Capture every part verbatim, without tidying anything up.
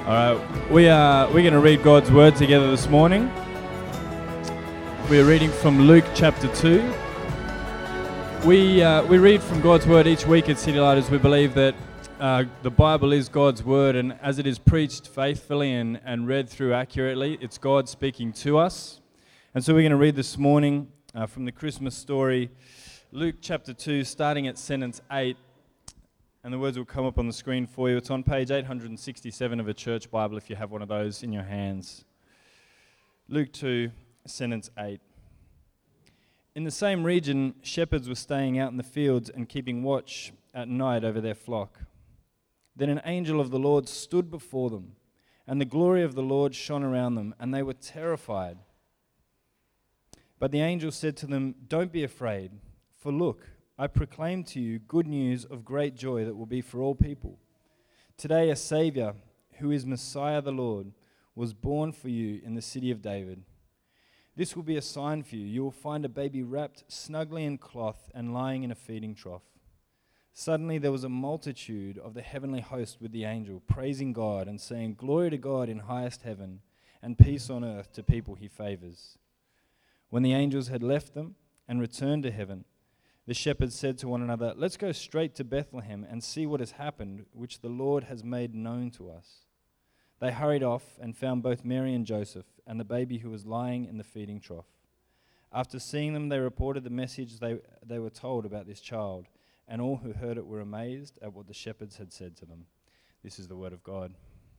All right, we are we're going to read God's word together this morning. We're reading from Luke chapter two. We uh, we read from God's word each week at City Light as we believe that uh, the Bible is God's word, and as it is preached faithfully and, and read through accurately, it's God speaking to us. And so we're going to read this morning uh, from the Christmas story, Luke chapter two, starting at sentence eight. And the words will come up on the screen for you. It's on page eight hundred sixty-seven of a church Bible if you have one of those in your hands. Luke two, sentence eight. In the same region, shepherds were staying out in the fields and keeping watch at night over their flock. Then an angel of the Lord stood before them, and the glory of the Lord shone around them, and they were terrified. But the angel said to them, "Don't be afraid, for look, I proclaim to you good news of great joy that will be for all people. Today a Savior, who is Messiah the Lord, was born for you in the city of David. This will be a sign for you. You will find a baby wrapped snugly in cloth and lying in a feeding trough." Suddenly there was a multitude of the heavenly host with the angel, praising God and saying, "Glory to God in highest heaven, and peace on earth to people he favors." When the angels had left them and returned to heaven, the shepherds said to one another, "Let's go straight to Bethlehem and see what has happened, which the Lord has made known to us." They hurried off and found both Mary and Joseph and the baby who was lying in the feeding trough. After seeing them, they reported the message they, they were told about this child, and all who heard it were amazed at what the shepherds had said to them. This is the word of God.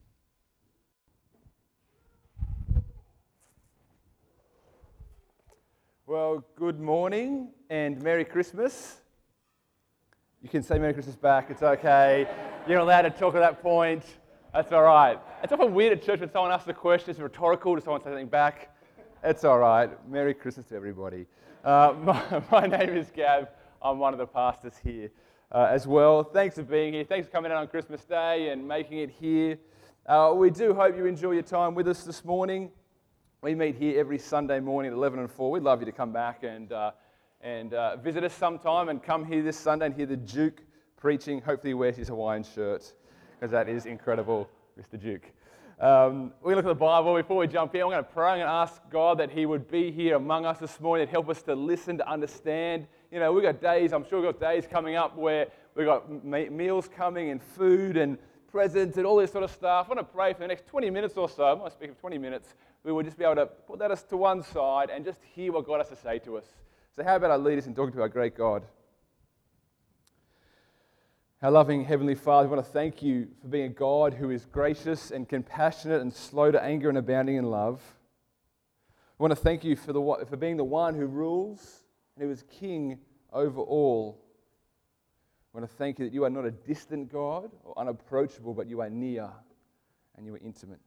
Well, good morning and Merry Christmas. You can say Merry Christmas back, it's okay. You're not allowed to talk at that point. That's all right. It's often weird at church when someone asks a question, it's rhetorical, does someone say something back? It's all right. Merry Christmas to everybody. Uh, my, my name is Gav. I'm one of the pastors here uh, as well. Thanks for being here. Thanks for coming out on Christmas Day and making it here. Uh, we do hope you enjoy your time with us this morning. We meet here every Sunday morning at eleven and four. We'd love you to come back and uh, and uh, visit us sometime, and come here this Sunday and hear the Duke preaching. Hopefully he wears his Hawaiian shirt, because that is incredible, Mister Duke. Um, we're going to look at the Bible. Before we jump in, I'm going to pray. I'm going to ask God that he would be here among us this morning and help us to listen, to understand. You know, we've got days, I'm sure we've got days coming up where we've got me- meals coming and food and presents and all this sort of stuff. I want to pray for the next twenty minutes or so. I'm going to speak of twenty minutes. We will just be able to put that to one side and just hear what God has to say to us. So how about I lead us in talking to our great God? Our loving Heavenly Father, we want to thank you for being a God who is gracious and compassionate and slow to anger and abounding in love. We want to thank you for, the, for being the one who rules and who is king over all. I want to thank you that you are not a distant God or unapproachable, but you are near and you are intimate.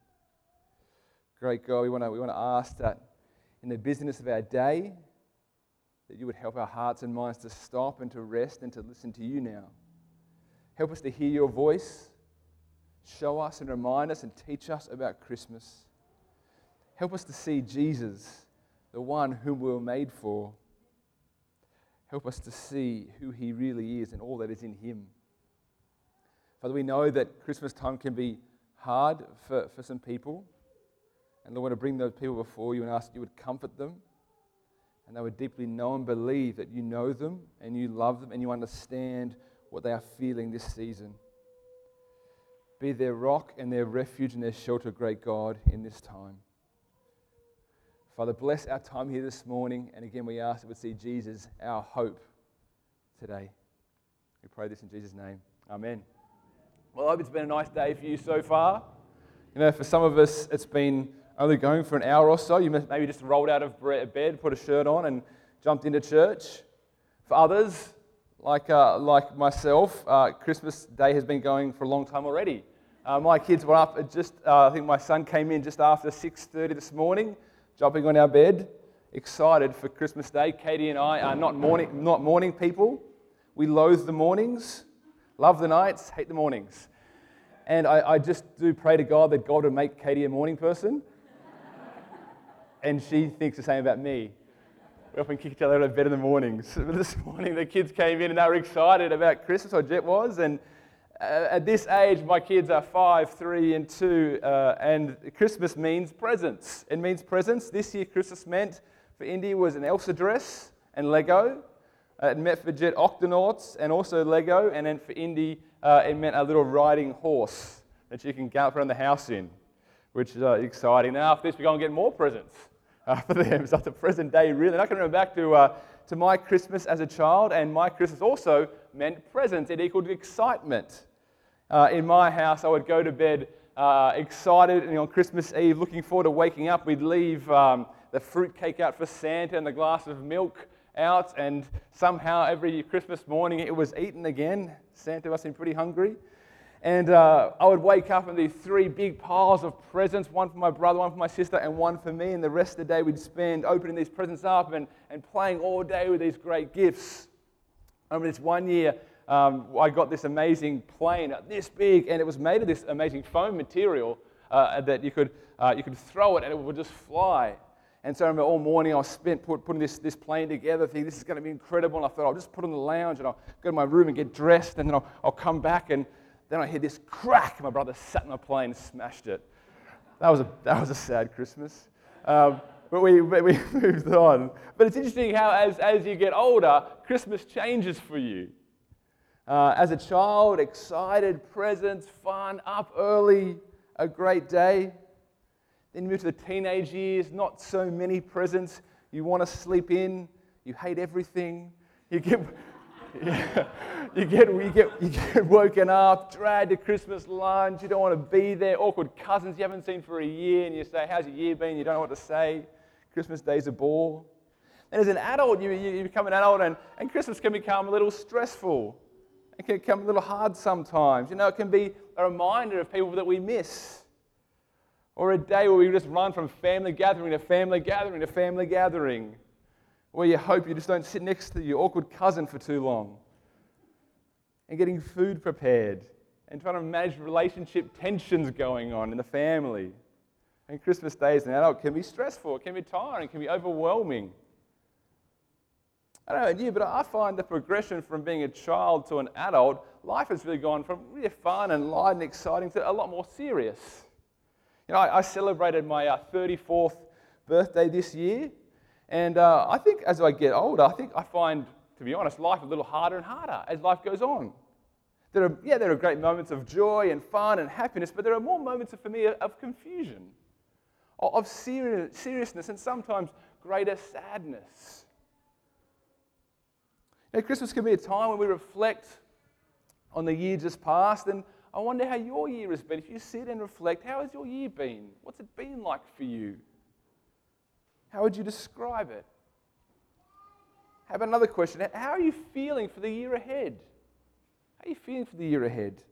Great God, we want to we want to ask that in the business of our day, that you would help our hearts and minds to stop and to rest and to listen to you now. Help us to hear your voice. Show us and remind us and teach us about Christmas. Help us to see Jesus, the one whom we were made for. Help us to see who he really is and all that is in him. Father, we know that Christmas time can be hard for, for some people. And Lord, I want to bring those people before you and ask that you would comfort them, and they would deeply know and believe that you know them and you love them and you understand what they are feeling this season. Be their rock and their refuge and their shelter, great God, in this time. Father, bless our time here this morning, and again we ask that we see Jesus, our hope, today. We pray this in Jesus' name. Amen. Well, I hope it's been a nice day for you so far. You know, for some of us, it's been only going for an hour or so. You maybe just rolled out of bed, put a shirt on, and jumped into church. For others, like uh, like myself, uh, Christmas Day has been going for a long time already. Uh, my kids were up at just, uh, I think my son came in just after six thirty this morning, jumping on our bed, excited for Christmas Day. Katie and I are not morning not morning people. We loathe the mornings, love the nights, hate the mornings. And I, I just do pray to God that God would make Katie a morning person. And she thinks the same about me. We often kick each other out of bed in the mornings. But this morning the kids came in and they were excited about Christmas, or Jet was, and Uh, at this age, my kids are five, three, and two, uh, and Christmas means presents. It means presents. This year, Christmas meant for Indy was an Elsa dress and Lego. Uh, it meant for Jet Octonauts and also Lego, and then for Indy, uh, it meant a little riding horse that you can gallop around the house in, which is uh, exciting. Now, after this, we're going to get more presents uh, for them. It's up to present day, really. And I can remember back to uh, to my Christmas as a child, and my Christmas also meant presents. It equaled excitement. Uh, in my house, I would go to bed uh, excited, and on Christmas Eve, looking forward to waking up. We'd leave um, the fruitcake out for Santa and the glass of milk out, and somehow every Christmas morning it was eaten again. Santa must have been pretty hungry. And uh, I would wake up and these three big piles of presents, one for my brother, one for my sister, and one for me. And the rest of the day we'd spend opening these presents up and, and playing all day with these great gifts. I remember this one year, um, I got this amazing plane, this big, and it was made of this amazing foam material uh, that you could uh, you could throw it and it would just fly. And so I remember all morning I was spent put, putting this, this plane together, thinking this is going to be incredible. And I thought I'll just put it in the lounge and I'll go to my room and get dressed, and then I'll, I'll come back, and then I hear this crack, and my brother sat in my plane and smashed it. That was a that was a sad Christmas. Um, but we but we moved on. But it's interesting how as, as you get older, Christmas changes for you. Uh, as a child, excited, presents, fun, up early, a great day. Then you move to the teenage years, not so many presents. You want to sleep in. You hate everything. You get, yeah, you get, you get, you get woken up, dragged to Christmas lunch. You don't want to be there. Awkward cousins you haven't seen for a year, and you say, "How's your year been?" You don't know what to say. Christmas Day's a bore. And as an adult, you, you become an adult, and, and Christmas can become a little stressful. It can become a little hard sometimes. You know, it can be a reminder of people that we miss. Or a day where we just run from family gathering to family gathering to family gathering, where you hope you just don't sit next to your awkward cousin for too long. And getting food prepared and trying to manage relationship tensions going on in the family. And Christmas Day as an adult can be stressful, it can be tiring, it can be overwhelming. I don't know you, but I find the progression from being a child to an adult, life has really gone from really fun and light and exciting to a lot more serious. You know, I, I celebrated my uh, thirty-fourth birthday this year, and uh, I think as I get older, I think I find, to be honest, life a little harder and harder as life goes on. There are, yeah, there are great moments of joy and fun and happiness, but there are more moments for me of confusion, of serious, seriousness, and sometimes greater sadness. You know, Christmas can be a time when we reflect on the year just past, and I wonder how your year has been. If you sit and reflect, how has your year been? What's it been like for you? How would you describe it? How about another question? How are you feeling for the year ahead? How are you feeling for the year ahead?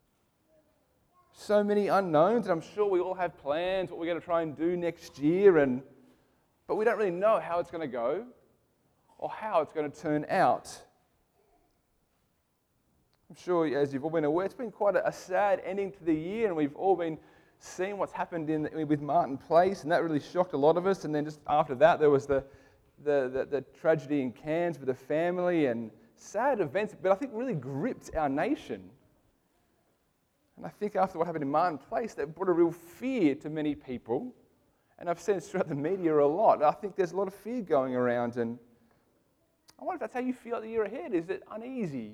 So many unknowns, and I'm sure we all have plans, what we're going to try and do next year, and but we don't really know how it's going to go or how it's going to turn out. I'm sure, as you've all been aware, it's been quite a, a sad ending to the year, and we've all been seeing what's happened in the, with Martin Place, and that really shocked a lot of us. And then just after that, there was the the, the, the tragedy in Cairns with the family, and sad events, but I think really gripped our nation. And I think after what happened in Martin Place, that brought a real fear to many people. And I've seen it throughout the media a lot. I think there's a lot of fear going around, and I wonder if that's how you feel the year ahead. Is it uneasy,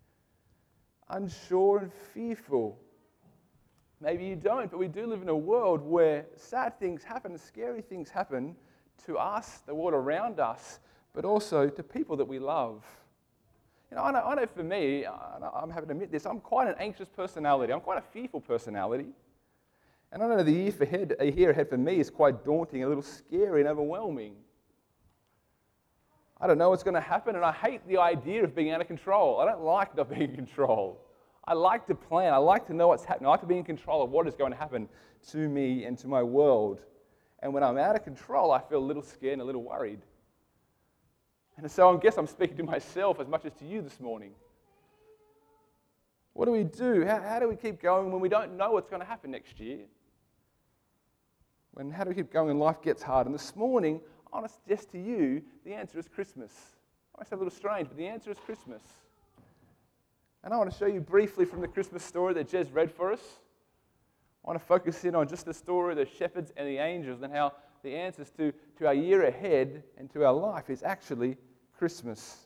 unsure and fearful? Maybe you don't, but we do live in a world where sad things happen, scary things happen to us, the world around us, but also to people that we love. You know, I know, I know for me, I'm having to admit this, I'm quite an anxious personality. I'm quite a fearful personality. And I know the year ahead, a year ahead for me is quite daunting, a little scary and overwhelming. I don't know what's going to happen, and I hate the idea of being out of control. I don't like not being in control. I like to plan. I like to know what's happening. I like to be in control of what is going to happen to me and to my world. And when I'm out of control, I feel a little scared and a little worried. And so I guess I'm speaking to myself as much as to you this morning. What do we do? How, how do we keep going when we don't know what's going to happen next year? When how do we keep going when life gets hard? And this morning, I want to suggest to you, the answer is Christmas. It might sound a little strange, but the answer is Christmas. And I want to show you briefly from the Christmas story that Jez read for us. I want to focus in on just the story of the shepherds and the angels and how the answers to, to our year ahead and to our life is actually Christmas.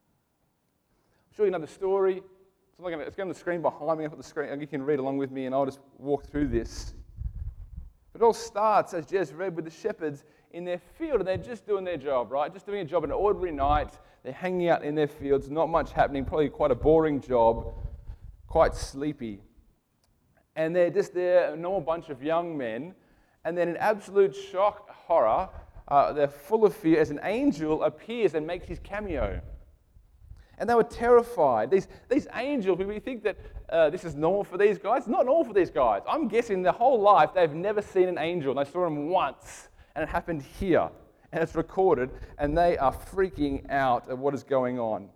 I'll show you another story. It's, not gonna, it's going on the screen behind me. I'll put the screen, and you can read along with me and I'll just walk through this. But it all starts, as Jez read, with the shepherds in their field, and they're just doing their job, right? Just doing a job, an ordinary night. They're hanging out in their fields, not much happening, probably quite a boring job, quite sleepy. And they're just there, a normal bunch of young men, and then in absolute shock, horror, uh, they're full of fear as an angel appears and makes his cameo. And they were terrified. These, these angels, we think that uh, this is normal for these guys. It's not normal for these guys. I'm guessing their whole life they've never seen an angel. And they saw him once, and it happened here. And it's recorded, and they are freaking out at what is going on.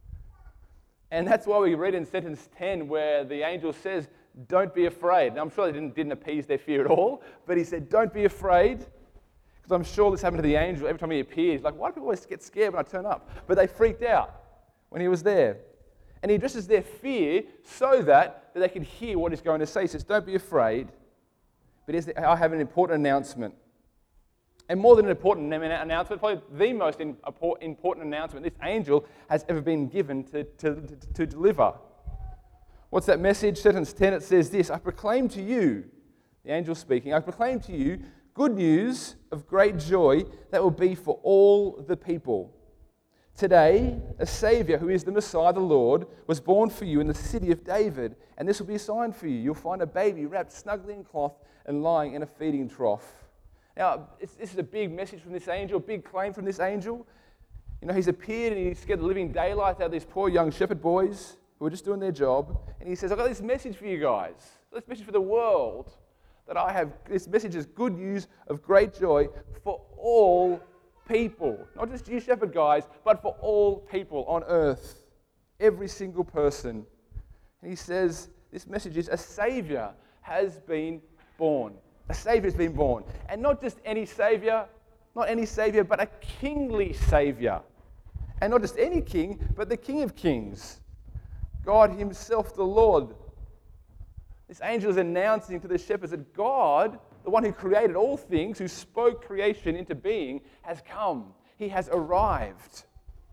And that's why we read in sentence ten where the angel says, don't be afraid. Now, I'm sure they didn't, didn't appease their fear at all, but he said, don't be afraid, because I'm sure this happened to the angel every time he appears. Like, why do people always get scared when I turn up? But they freaked out when he was there. And he addresses their fear so that, that they could hear what he's going to say. He says, don't be afraid, but here's the, I have an important announcement. And more than an important announcement, probably the most important announcement this angel has ever been given to, to, to, to deliver. What's that message? Sentence ten, it says this, I proclaim to you, the angel speaking, I proclaim to you good news of great joy that will be for all the people. Today, a Savior, who is the Messiah, the Lord, was born for you in the city of David, and this will be a sign for you. You'll find a baby wrapped snugly in cloth and lying in a feeding trough. Now, it's, this is a big message from this angel, a big claim from this angel. You know, he's appeared and he's scared the living daylight out of these poor young shepherd boys who are just doing their job. And he says, I've got this message for you guys, this message for the world, that I have, this message is good news of great joy for all people. Not just you shepherd guys, but for all people on earth. Every single person. And he says, this message is a Savior has been born. A Savior has been born. And not just any Savior, not any Savior, but a kingly Savior. And not just any king, but the King of Kings. God himself, the Lord. This angel is announcing to the shepherds that God, the one who created all things, who spoke creation into being, has come. He has arrived.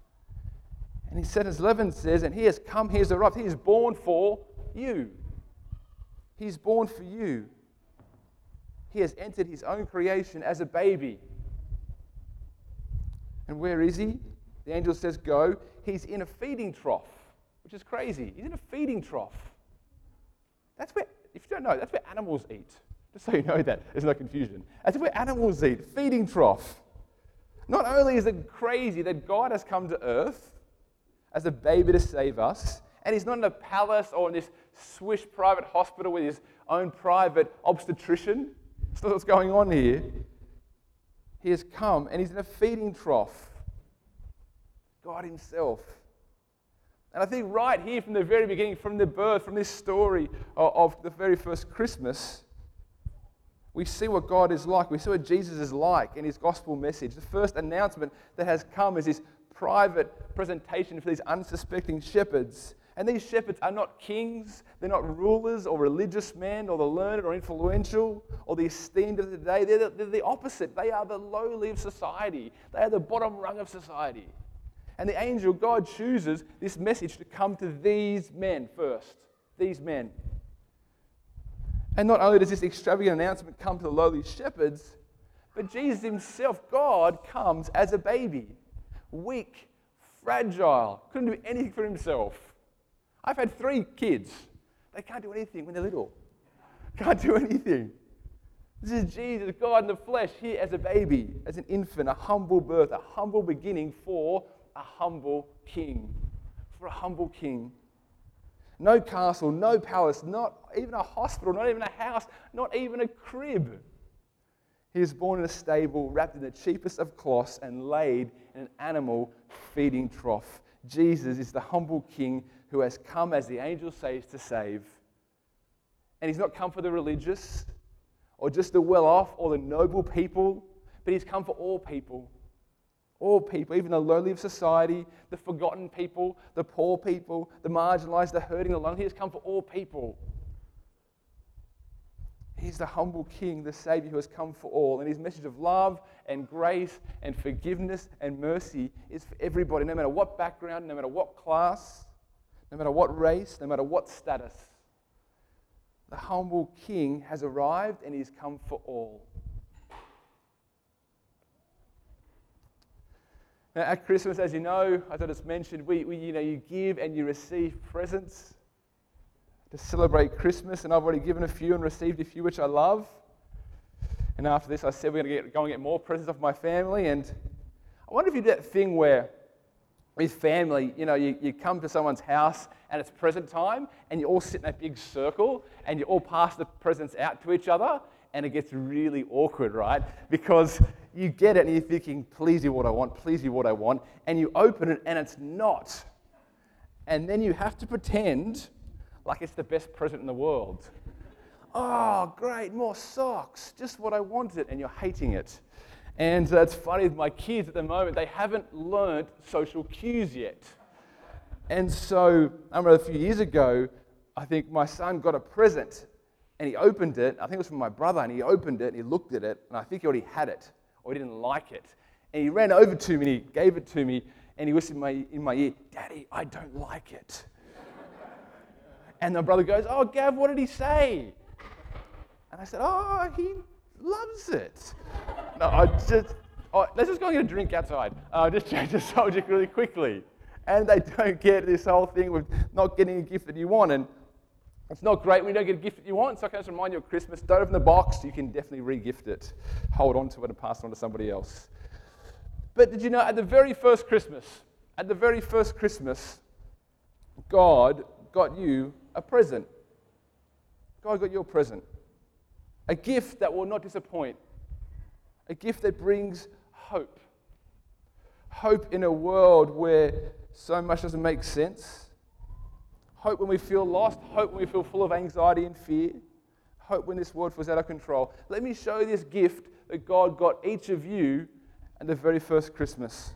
And he said, as eleven says, and he has come, he has arrived. He is born for you. He is born for you. He has entered his own creation as a baby. And where is he? The angel says, go. He's in a feeding trough, which is crazy. He's in a feeding trough. That's where, if you don't know, that's where animals eat. Just so you know that, there's no confusion. That's where animals eat, feeding trough. Not only is it crazy that God has come to earth as a baby to save us, and he's not in a palace or in this swish private hospital with his own private obstetrician. That's not what's going on here. He has come and he's in a feeding trough. God himself. And I think right here from the very beginning, from the birth, from this story of, of the very first Christmas, we see what God is like. We see what Jesus is like in his gospel message. The first announcement that has come is this private presentation for these unsuspecting shepherds. And these shepherds are not kings, they're not rulers or religious men or the learned or influential or the esteemed of the day. They're the, they're the opposite. They are the lowly of society. They are the bottom rung of society. And the angel, God, chooses this message to come to these men first. These men. And not only does this extravagant announcement come to the lowly shepherds, but Jesus himself, God, comes as a baby. Weak, fragile, couldn't do anything for himself. I've had three kids. They can't do anything when they're little. Can't do anything. This is Jesus, God in the flesh, here as a baby, as an infant, a humble birth, a humble beginning for a humble king. For a humble king. No castle, no palace, not even a hospital, not even a house, not even a crib. He is born in a stable, wrapped in the cheapest of cloths, and laid in an animal feeding trough. Jesus is the humble king who has come, as the angel says, to save. And he's not come for the religious, or just the well-off, or the noble people, but he's come for all people. All people, even the lowly of society, the forgotten people, the poor people, the marginalized, the hurting, the lonely. He has come for all people. He's the humble King, the Savior who has come for all. And his message of love and grace and forgiveness and mercy is for everybody, no matter what background, no matter what class, no matter what race, no matter what status. The humble King has arrived and he's come for all. Now, at Christmas, as you know, as I just mentioned, we, we you know you give and you receive presents to celebrate Christmas, and I've already given a few and received a few, which I love. And after this, I said we're going to get, go and get more presents off my family. And I wonder if you do that thing where, with family, you know, you, you come to someone's house and it's present time, and you all sit in a big circle, and you all pass the presents out to each other, and it gets really awkward, right? Because you get it and you're thinking, please do what I want, please do what I want, and you open it and it's not. And then you have to pretend like it's the best present in the world. Oh, great, more socks, just what I wanted, and you're hating it. And uh, it's funny with my kids at the moment, they haven't learned social cues yet. And so, I remember a few years ago, I think my son got a present, and he opened it. I think it was from my brother, and he opened it, and he looked at it, and I think he already had it, or he didn't like it. And he ran over to me, and he gave it to me, and he whispered in my, in my ear, "Daddy, I don't like it." And my brother goes, "Oh, Gav, what did he say?" And I said, "Oh, he loves it." No, I just, oh, let's just go and get a drink outside. I'll uh, just change the subject really quickly. And they don't get this whole thing with not getting a gift that you want. And it's not great when you don't get a gift that you want. So I can just remind you of Christmas. Don't open the box. You can definitely re-gift it. Hold on to it and pass it on to somebody else. But did you know, at the very first Christmas, at the very first Christmas, God got you a present. God got you a present. A gift that will not disappoint. A gift that brings hope. Hope in a world where so much doesn't make sense. Hope when we feel lost. Hope when we feel full of anxiety and fear. Hope when this world feels out of control. Let me show you this gift that God got each of you at the very first Christmas.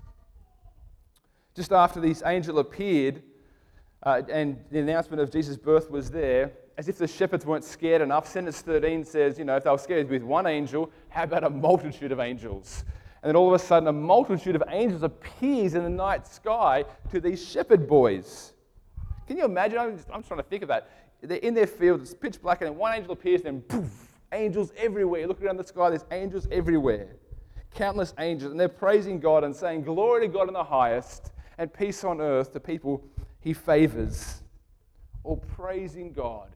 Just after this angel appeared, uh, and the announcement of Jesus' birth was there, as if the shepherds weren't scared enough, sentence thirteen says, you know, if they were scared with one angel, how about a multitude of angels? And then all of a sudden, a multitude of angels appears in the night sky to these shepherd boys. Can you imagine? I'm just, I'm just trying to think of that. They're in their field, it's pitch black, and then one angel appears, and then poof, angels everywhere. You look around the sky, there's angels everywhere. Countless angels, and they're praising God and saying, "Glory to God in the highest, and peace on earth to people he favors." All praising God.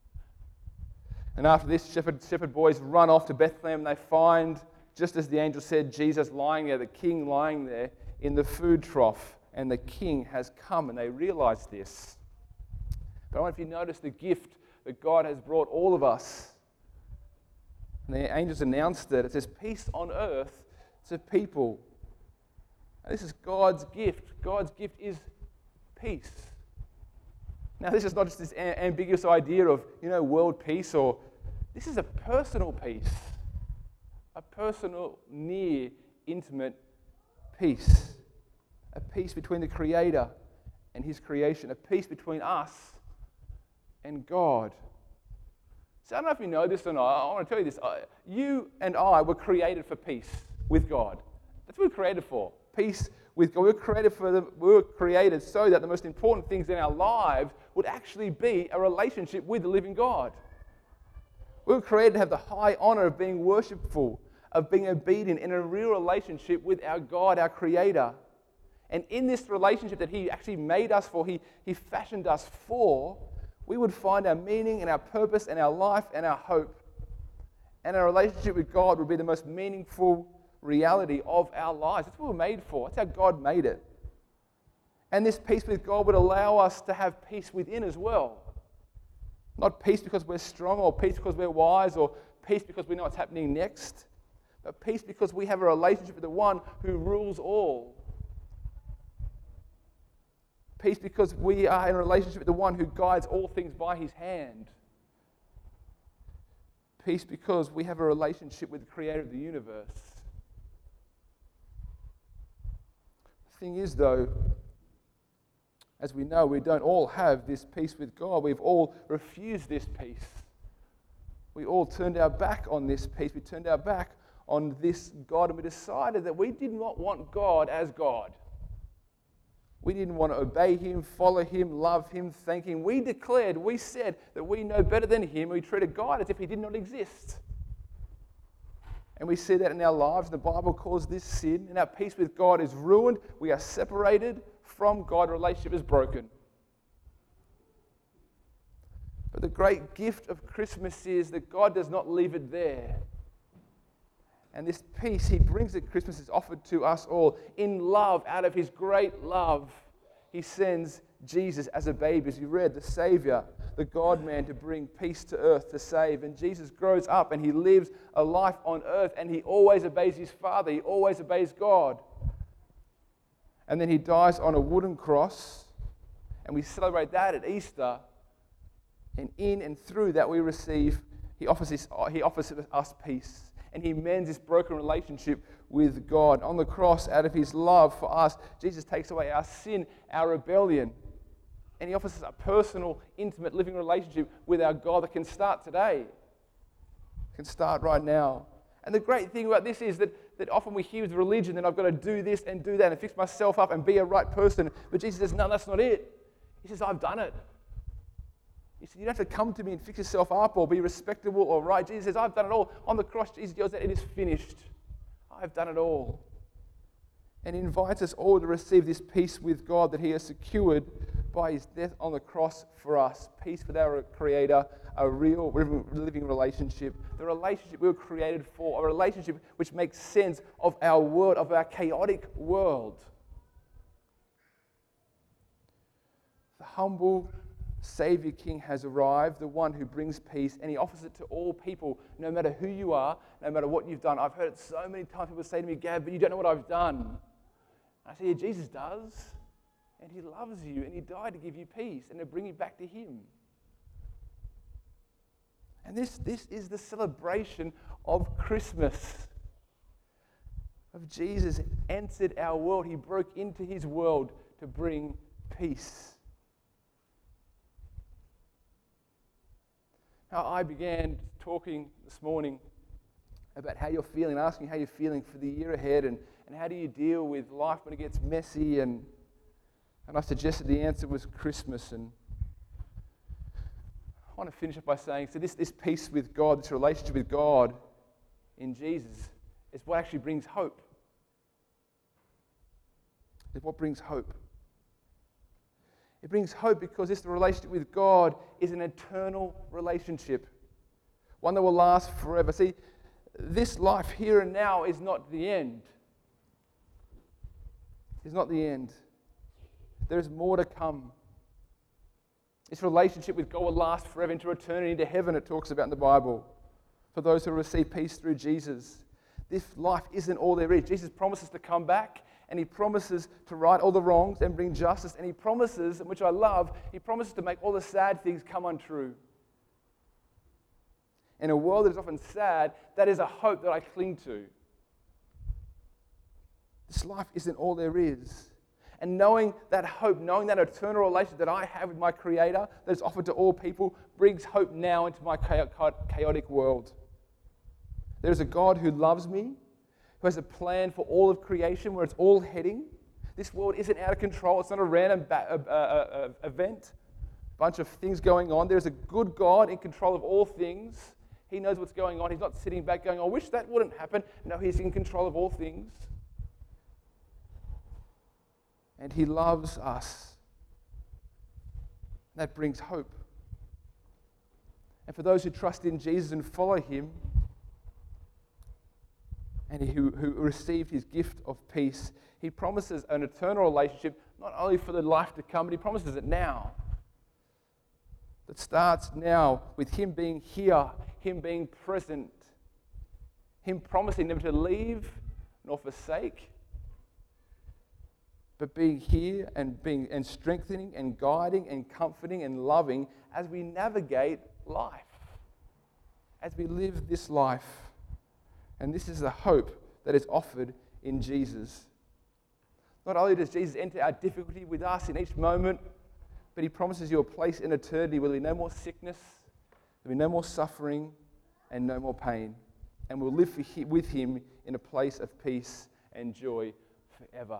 And after this, shepherd, shepherd boys run off to Bethlehem, and they find, just as the angel said, Jesus lying there, the king lying there in the food trough, and the king has come, and they realize this. But I wonder if you notice the gift that God has brought all of us. And the angels announced it. It says, "Peace on earth to people." And this is God's gift. God's gift is peace. Now, this is not just this a- ambiguous idea of, you know, world peace, or this is a personal peace. A personal, near, intimate peace. A peace between the Creator and His creation. A peace between us and God. So I don't know if you know this or not. I want to tell you this. You and I were created for peace with God. That's what we're created for. Peace with God. We were created for the, we were created so that the most important things in our lives would actually be a relationship with the living God. We were created to have the high honor of being worshipful, of being obedient in a real relationship with our God, our Creator. And in this relationship that He actually made us for, He, he fashioned us for, we would find our meaning and our purpose and our life and our hope. And our relationship with God would be the most meaningful reality of our lives. That's what we're made for. That's how God made it. And this peace with God would allow us to have peace within as well. Not peace because we're strong, or peace because we're wise, or peace because we know what's happening next, but peace because we have a relationship with the one who rules all. Peace because we are in a relationship with the one who guides all things by His hand. Peace because we have a relationship with the Creator of the universe. thing is, though, as we know, we don't all have this peace with God. We've all refused this peace. We all turned our back on this peace. We turned our back on this God, and we decided that we did not want God as God. We didn't want to obey Him, follow Him, love Him, thank Him. We declared, we said that we know better than Him. We treated God as if He did not exist. And we see that in our lives. The Bible calls this sin, and our peace with God is ruined. We are separated from God. Relationship is broken. But the great gift of Christmas is that God does not leave it there. And this peace He brings at Christmas is offered to us all. In love, out of His great love, He sends Jesus as a baby, as you read, the Savior, the God-man, to bring peace to earth, to save. And Jesus grows up and He lives a life on earth, and He always obeys His Father. He always obeys God. And then He dies on a wooden cross, and we celebrate that at Easter. And in and through that we receive, He offers us, he offers us peace. And He mends this broken relationship with God. On the cross, out of His love for us, Jesus takes away our sin, our rebellion. And He offers us a personal, intimate, living relationship with our God that can start today. It can start right now. And the great thing about this is that, that often we hear with religion that I've got to do this and do that and fix myself up and be a right person. But Jesus says, no, that's not it. He says, I've done it. He said, you don't have to come to me and fix yourself up or be respectable or right. Jesus says, I've done it all. On the cross, Jesus goes, it is finished. I've done it all. And He invites us all to receive this peace with God that He has secured by His death on the cross for us. Peace with our Creator, a real living relationship. The relationship we were created for, a relationship which makes sense of our world, of our chaotic world. The humble Savior King has arrived, the one who brings peace, and He offers it to all people, no matter who you are, no matter what you've done. I've heard it so many times, people say to me, Gab, but you don't know what I've done. I say, yeah, Jesus does, and He loves you, and He died to give you peace and to bring you back to Him. And this, this is the celebration of Christmas, of Jesus entered our world. He broke into His world to bring peace. Now, I began talking this morning about how you're feeling, asking how you're feeling for the year ahead, and, and how do you deal with life when it gets messy, and and I suggested the answer was Christmas. And I want to finish up by saying, so this, this peace with God, this relationship with God in Jesus is what actually brings hope. It's what brings hope. It brings hope because this relationship with God is an eternal relationship, one that will last forever. See, this life here and now is not the end. It's not the end. There is more to come. This relationship with God will last forever into eternity, into heaven, it talks about in the Bible, for those who receive peace through Jesus. This life isn't all there is. Jesus promises to come back, and He promises to right all the wrongs and bring justice. And He promises, which I love, He promises to make all the sad things come untrue. In a world that is often sad, that is a hope that I cling to. This life isn't all there is. And knowing that hope, knowing that eternal relationship that I have with my Creator that is offered to all people, brings hope now into my chaotic world. There is a God who loves me, who has a plan for all of creation, where it's all heading. This world isn't out of control. It's not a random ba- uh, uh, uh, event, a bunch of things going on. There's a good God in control of all things. He knows what's going on. He's not sitting back going, I wish that wouldn't happen. No, He's in control of all things. And He loves us. That brings hope. And for those who trust in Jesus and follow Him, and who, who received His gift of peace, He promises an eternal relationship, not only for the life to come, but He promises it now. That starts now with Him being here, Him being present, Him promising never to leave nor forsake, but being here and being and strengthening and guiding and comforting and loving as we navigate life, as we live this life. And this is the hope that is offered in Jesus. Not only does Jesus enter our difficulty with us in each moment, but he promises you a place in eternity where there'll be no more sickness, there'll be no more suffering, and no more pain. And we'll live for he, with him in a place of peace and joy forever.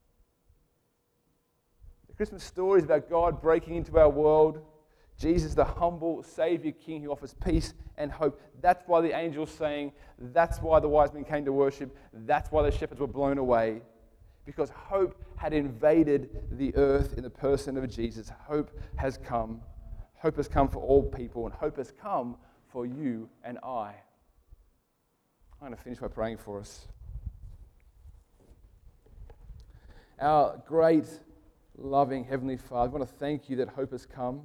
The Christmas story is about God breaking into our world. Jesus, the humble Savior King who offers peace and hope. That's why the angels sang. That's why the wise men came to worship. That's why the shepherds were blown away. Because hope had invaded the earth in the person of Jesus. Hope has come. Hope has come for all people, and hope has come for you and I. I'm going to finish by praying for us. Our great, loving Heavenly Father, we want to thank you that hope has come.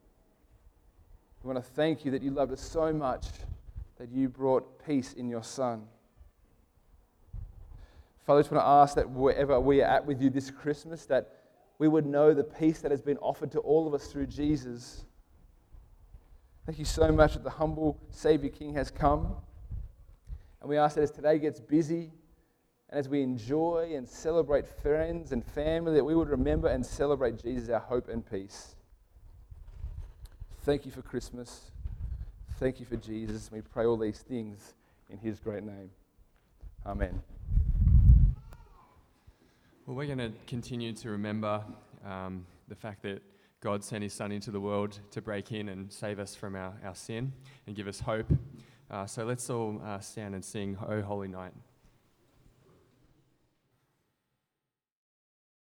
We want to thank you that you loved us so much that you brought peace in your Son. Father, I just want to ask that wherever we are at with you this Christmas, that we would know the peace that has been offered to all of us through Jesus. Thank you so much that the humble Savior King has come. And we ask that as today gets busy, and as we enjoy and celebrate friends and family, that we would remember and celebrate Jesus, our hope and peace. Thank you for Christmas. Thank you for Jesus. We pray all these things in his great name. Amen. Well, we're going to continue to remember um, the fact that God sent his Son into the world to break in and save us from our, our sin and give us hope. Uh, so let's all uh, stand and sing O Holy Night.